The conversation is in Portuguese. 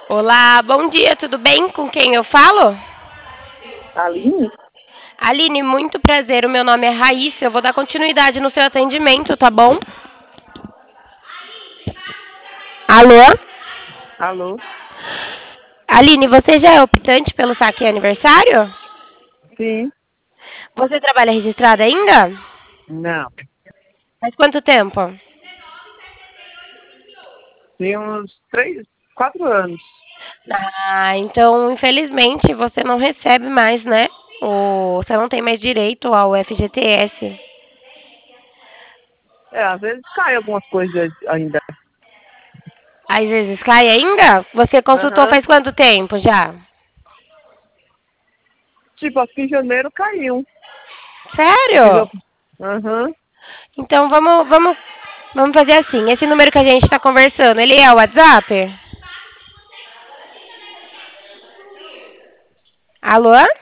Olá, bom dia, tudo bem? Com quem eu falo? Aline? Aline, muito prazer. O meu nome é Raíssa. Eu vou dar continuidade no seu atendimento, tá bom? Alô? Alô? Aline, você já é optante pelo saque aniversário? Sim. Você trabalha registrada ainda? Não. Faz quanto tempo? Tem uns 4 anos. Então, infelizmente, você não recebe mais, né? Você não tem mais direito ao FGTS. Às vezes cai algumas coisas ainda. Às vezes cai ainda? Você consultou Aham. faz quanto tempo já? Tipo, aqui em janeiro caiu. Eu fiz Sério? Aham. Então vamos fazer assim. Esse número que a gente está conversando, ele é o WhatsApp? Alô?